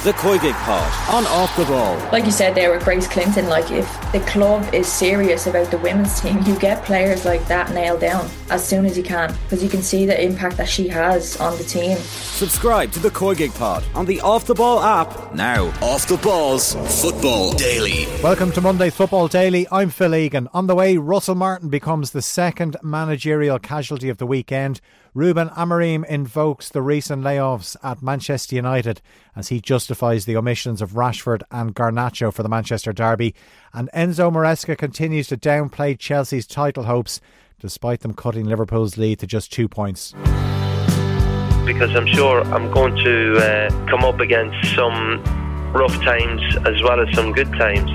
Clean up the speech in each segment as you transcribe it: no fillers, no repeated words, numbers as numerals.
The Koigig Pod on Off the Ball. Like you said there with Grace Clinton, like if the club is serious about the women's team, you get players like that nailed down as soon as you can, because you can see the impact that she has on the team. Subscribe to the Koigig Pod on the Off the Ball app now. Off the Ball's Football Daily. Welcome to Monday's Football Daily. I'm Phil Egan. On the way, Russell Martin becomes the second managerial casualty of the weekend. Ruben Amorim invokes the recent layoffs at Manchester United as he justifies the omissions of Rashford and Garnacho for the Manchester derby. And Enzo Maresca continues to downplay Chelsea's title hopes despite them cutting Liverpool's lead to just 2 points. Because I'm sure I'm going to come up against some rough times as well as some good times.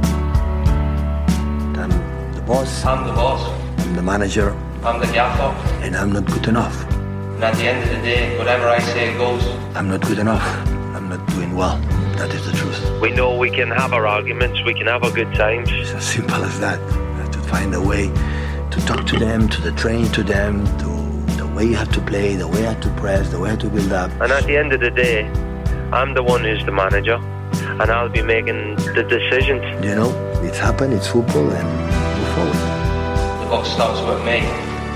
I'm the boss. I'm the boss. I'm the manager. I'm the gaffer. And I'm not good enough. And at the end of the day, whatever I say goes. I'm not good enough. I'm not doing well. That is the truth. We know we can have our arguments, we can have our good times. It's as simple as that. You have to find a way to talk to them, to train to them, to the way you have to play, the way you have to press, the way you have to build up. And at the end of the day, I'm the one who's the manager, and I'll be making the decisions. You know, it's happened, it's football, and move forward. The buck stops with me.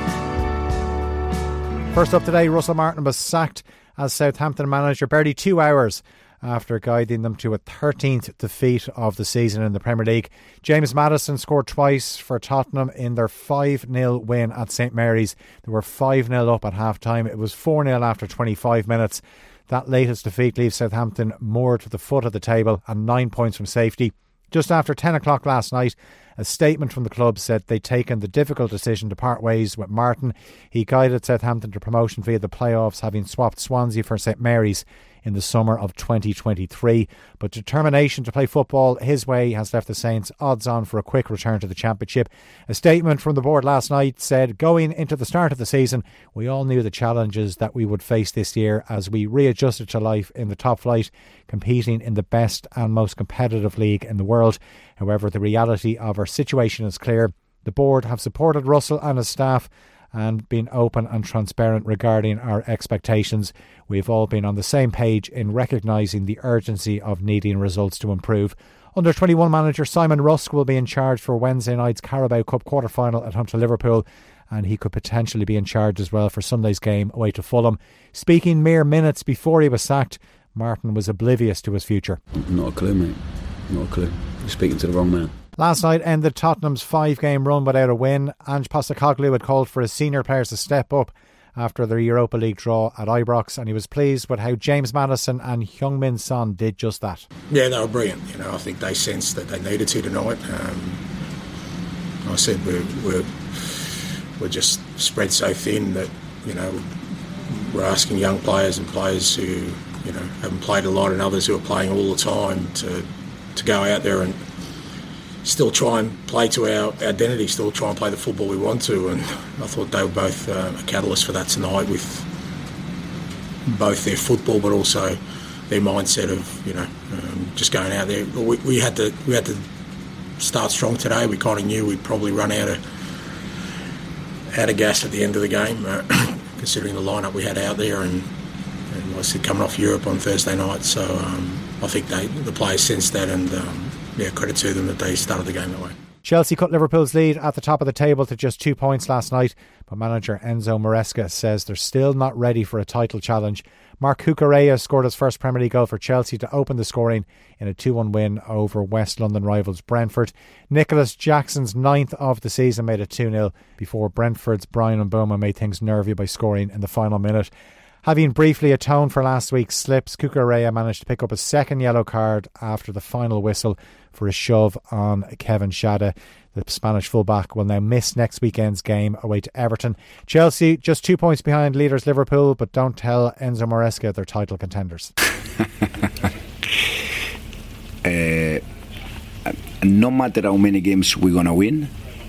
First up today, Russell Martin was sacked as Southampton manager barely 2 hours after guiding them to a 13th defeat of the season in the Premier League. James Maddison scored twice for Tottenham in their 5-0 win at St Mary's. They were 5-0 up at half-time. It was 4-0 after 25 minutes. That latest defeat leaves Southampton moored to the foot of the table and 9 points from safety. Just after 10 o'clock last night, a statement from the club said they'd taken the difficult decision to part ways with Martin. He guided Southampton to promotion via the playoffs, having swapped Swansea for St Mary's in the summer of 2023. But determination to play football his way has left the Saints odds on for a quick return to the Championship. A statement from the board last night said, going into the start of the season, we all knew the challenges that we would face this year as we readjusted to life in the top flight, competing in the best and most competitive league in the world. However, the reality of our situation is clear. The board have supported Russell and his staff and been open and transparent regarding our expectations. We've all been on the same page in recognising the urgency of needing results to improve. Under 21 manager Simon Rusk will be in charge for Wednesday night's Carabao Cup quarter-final at home to Liverpool, and he could potentially be in charge as well for Sunday's game away to Fulham. Speaking mere minutes before he was sacked, Martin was oblivious to his future. Not a clue, mate. Not a clue. You're speaking to the wrong man. Last night ended Tottenham's 5-game run without a win. Ange Postecoglou had called for his senior players to step up after their Europa League draw at Ibrox, and he was pleased with how James Maddison and Heung-min Son did just that. Yeah, they were brilliant. You know, I think they sensed that they needed to tonight. I said we're just spread so thin that, you know, we're asking young players and players who, you know, haven't played a lot and others who are playing all the time to go out there and still try and play to our identity, still try and play the football we want to. And I thought they were both a catalyst for that tonight, with both their football but also their mindset of, you know, just going out there. We had to start strong today. We kind of knew we'd probably run out of gas at the end of the game, considering the lineup we had out there, and I said coming off Europe on Thursday night. So I think the players sensed that, and credit to them that they started the game that way. Chelsea cut Liverpool's lead at the top of the table to just 2 points last night, but manager Enzo Maresca says they're still not ready for a title challenge. Marc Cucurella scored his first Premier League goal for Chelsea to open the scoring in a 2-1 win over West London rivals Brentford. Nicholas Jackson's 9th of the season made it 2-0 before Brentford's Brian Mbeumo made things nervy by scoring in the final minute. Having briefly atoned for last week's slips, Cucurella managed to pick up a second yellow card after the final whistle for a shove on Kevin Schade. The Spanish fullback will now miss next weekend's game away to Everton. Chelsea just 2 points behind leaders Liverpool, but don't tell Enzo Maresca they're title contenders. No matter how many games we're going to win,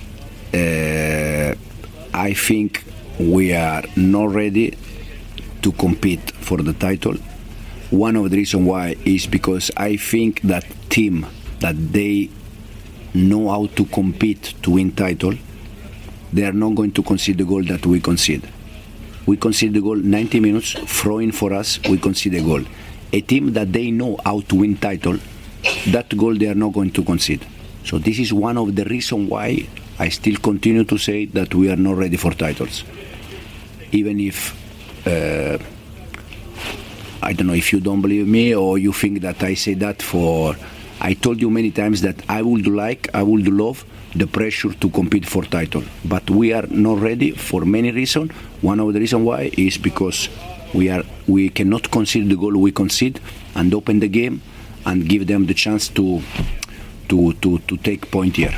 I think we are not ready to compete for the title. One of the reasons why is because I think that team, that they know how to compete to win title, they are not going to concede the goal that we concede. We concede the goal 90 minutes, throwing for us, we concede a goal. a team that they know how to win title, that goal they are not going to concede. So this is one of the reasons why I still continue to say that we are not ready for titles. Even if, I don't know if you don't believe me or you think that I say that for... I told you many times that I would love the pressure to compete for title. But we are not ready for many reasons. One of the reasons why is because we cannot concede the goal we concede and open the game and give them the chance to take point here.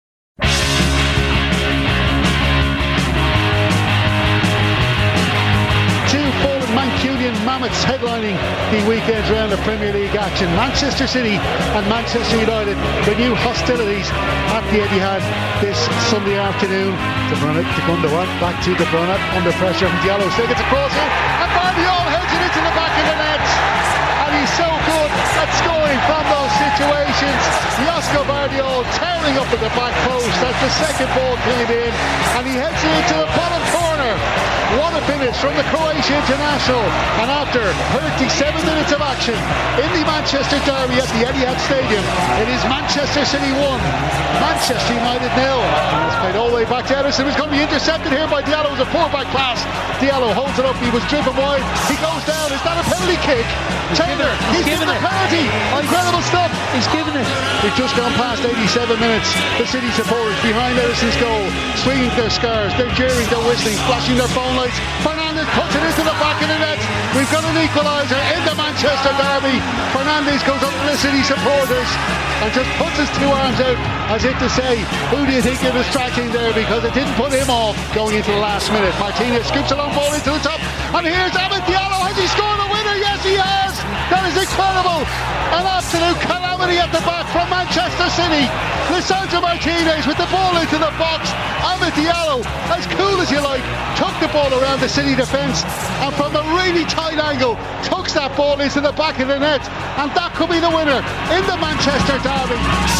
Mancunian Mammoths headlining the weekend's round of Premier League action. Manchester City and Manchester United renew hostilities at the Etihad this Sunday afternoon. De Bruyne to Gundogan, back to De Bruyne, under pressure from Diallo, still gets across it, and Guardiola heads it into the back of the net. And he's so good at scoring from those situations. Josko Guardiola tearing up at the back post as the second ball came in, and he heads it into the bottom corner. What a finish from the Croatian international. And after 37 minutes of action in the Manchester derby at the Etihad Stadium, it is Manchester City 1, Manchester United 0. It's played all the way back to Ederson. It's going to be intercepted here by Diallo. It was a poor back pass. Diallo holds it up. He was driven wide. He goes down. Is that a penalty kick? Taylor, he's given a penalty. Incredible stuff. He's given it. We've just gone past 87 minutes. The City supporters behind Ederson's goal, swinging their scarves, they're jeering, they're whistling, flashing their phone lights. Fernandes puts it into the back of the net. We've got an equaliser in the Manchester derby. Fernandes goes up to the City supporters and just puts his two arms out as if to say, who do you think you're distracting there, because it didn't put him off going into the last minute. Martinez scoops a long ball into the top, and here's Amad Diallo. Has he scored a winner? Yes, he has. That is incredible. An absolute calamity at the back from Manchester City. Lisandro Martinez with the ball into the box. Amad Diallo, as cool as you like, took the ball around the City defence and from a really tight angle tucks that ball into the back of the net, and that could be the winner in the Manchester derby.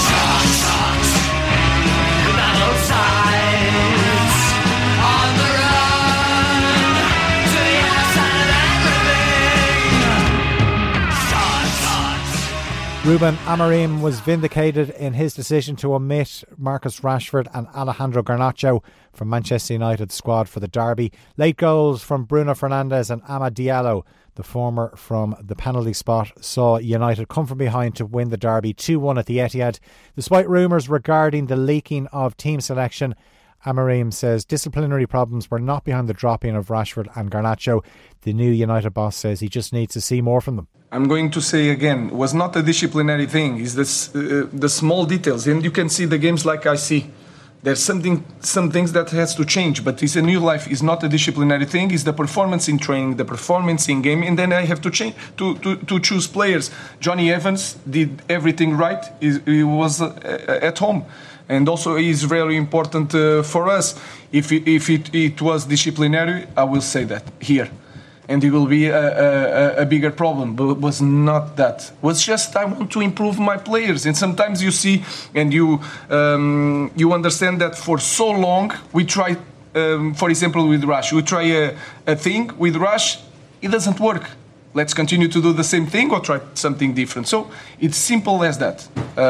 Ruben Amorim was vindicated in his decision to omit Marcus Rashford and Alejandro Garnacho from Manchester United's squad for the derby. Late goals from Bruno Fernandes and Amad Diallo, the former from the penalty spot, saw United come from behind to win the derby 2-1 at the Etihad. Despite rumours regarding the leaking of team selection, Amorim says disciplinary problems were not behind the dropping of Rashford and Garnacho. The new United boss says he just needs to see more from them. I'm going to say again, it was not a disciplinary thing. It's the small details, and you can see the games like I see. There's some things that has to change, but it's a new life. It's not a disciplinary thing. It's the performance in training, the performance in game, and then I have to change to choose players. Johnny Evans did everything right. He was at home, and also is very important for us. If it was disciplinary, I will say that here. And it will be a bigger problem, but it was not that. It was just I want to improve my players, and sometimes you see and you understand that for so long we try, for example with Rush, we try a thing with Rush, it doesn't work. Let's continue to do the same thing or try something different. So it's simple as that.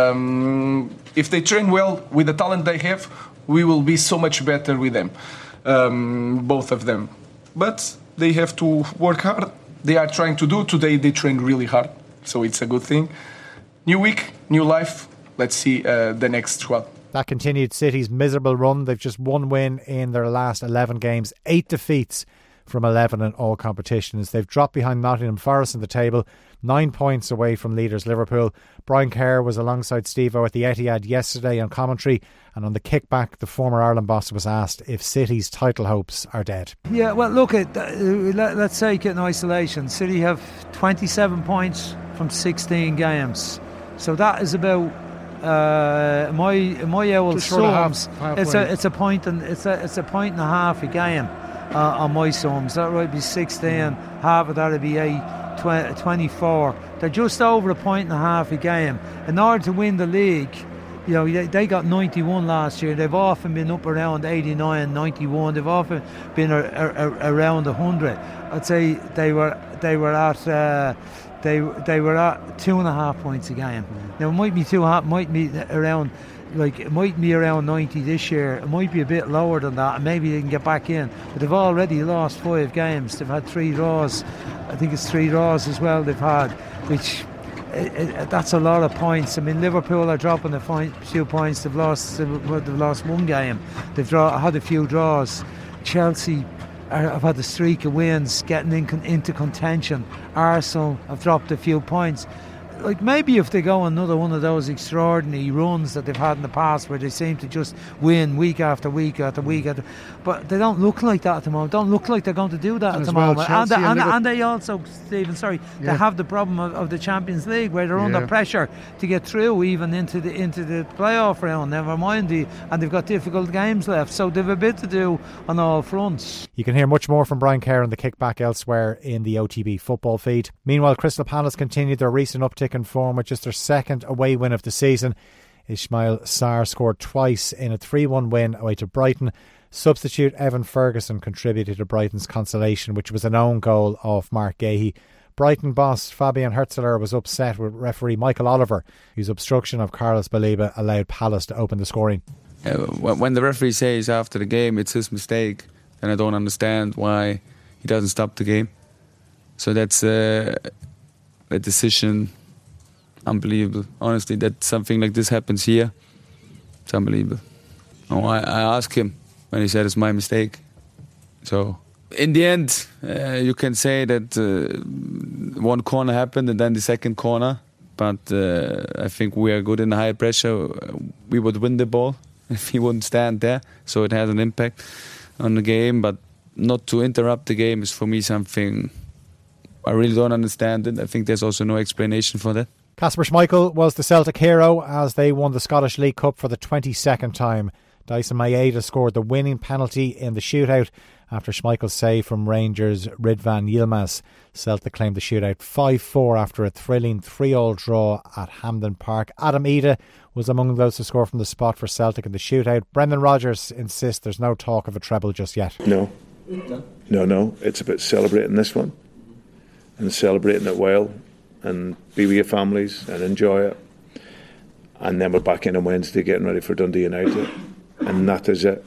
If they train well with the talent they have, we will be so much better with them, both of them. But they have to work hard. They are trying to do. Today they trained really hard, so it's a good thing. New week, new life. Let's see the next squad. That continued City's miserable run. They've just one win in their last 11 games, 8 defeats from 11 in all competitions. They've dropped behind Nottingham Forest in the table, 9 points away from leaders Liverpool. Brian Kerr was alongside Steve-O at the Etihad yesterday on commentary, and on the kickback the former Ireland boss was asked if City's title hopes are dead. Yeah, well look, let's take it in isolation. City have 27 points from 16 games, so that is about my old sums. It's a point and it's a point and a half a game. On my sums, that would be 16, half of that would be 24. They're just over a point and a half a game. In order to win the league, you know, they got 91 last year. They've often been up around 89, 91. They've often been around 100. I'd say they were at they were at 2.5 points a game. Now it might be around 90 this year. It might be a bit lower than that, and maybe they can get back in. But they've already lost 5 games. They've had 3 draws. I think it's 3 draws as well they've had, which that's a lot of points. I mean, Liverpool are dropping a few points. They've lost 1 game. They've had a few draws. Chelsea have had a streak of wins, getting into contention. Arsenal have dropped a few points. Like, maybe if they go another one of those extraordinary runs that they've had in the past, where they seem to just win week after week after week but they don't look like that at the moment. Don't look like they're going to do that at the moment. And they also, Stephen, they have the problem of the Champions League, where they're under pressure to get through even into the playoff round. Never mind and they've got difficult games left, so they've a bit to do on all fronts. You can hear much more from Brian Kerr on the Kickback elsewhere in the OTB football feed. Meanwhile, Crystal Palace continued their recent uptick in form with just their second away win of the season. Ismail Sarr scored twice in a 3-1 win away to Brighton. Substitute Evan Ferguson contributed to Brighton's consolation, which was an own goal of Mark Gahey. Brighton boss Fabian Hürzeler was upset with referee Michael Oliver, whose obstruction of Carlos Baleba allowed Palace to open the scoring. When the referee says after the game it's his mistake, then I don't understand why he doesn't stop the game. So that's a decision. Unbelievable. Honestly, that something like this happens here, it's unbelievable. I asked him when he said it's my mistake. So in the end, you can say that one corner happened and then the second corner, but I think we are good in the high pressure. We would win the ball if he wouldn't stand there, so it has an impact on the game, but not to interrupt the game is for me something I really don't understand it. I think there's also no explanation for that. Kasper Schmeichel was the Celtic hero as they won the Scottish League Cup for the 22nd time. Dyson Maeda scored the winning penalty in the shootout after Schmeichel's save from Rangers' Ridvan Yilmaz. Celtic claimed the shootout 5-4 after a thrilling 3-3 draw at Hampden Park. Adam Ida was among those to score from the spot for Celtic in the shootout. Brendan Rodgers insists there's no talk of a treble just yet. No. It's about celebrating this one and celebrating it well, and be with your families and enjoy it. And then we're back in on Wednesday getting ready for Dundee United. And that is it.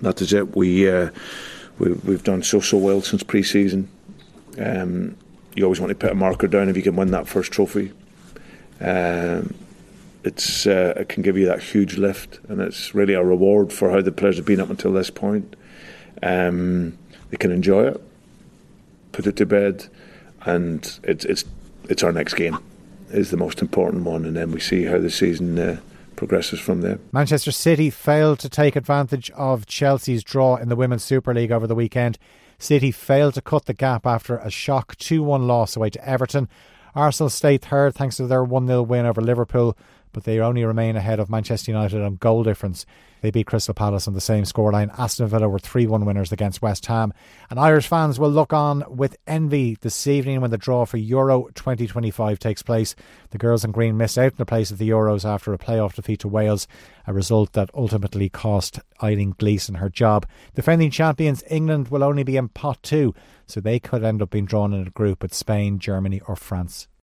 We've done so well since pre-season. You always want to put a marker down if you can win that first trophy. It can give you that huge lift, and it's really a reward for how the players have been up until this point. They can enjoy it, put it to bed, and it's our next game is the most important one, and then we see how the season progresses from there. Manchester City failed to take advantage of Chelsea's draw in the Women's Super League over the weekend. City failed to cut the gap after a shock 2-1 loss away to Everton. Arsenal stayed third thanks to their 1-0 win over Liverpool, but they only remain ahead of Manchester United on goal difference. They beat Crystal Palace on the same scoreline. Aston Villa were 3-1 winners against West Ham. And Irish fans will look on with envy this evening when the draw for Euro 2025 takes place. The girls in green missed out in the place of the Euros after a playoff defeat to Wales, a result that ultimately cost Eileen Gleeson her job. Defending champions England will only be in pot 2, so they could end up being drawn in a group with Spain, Germany or France.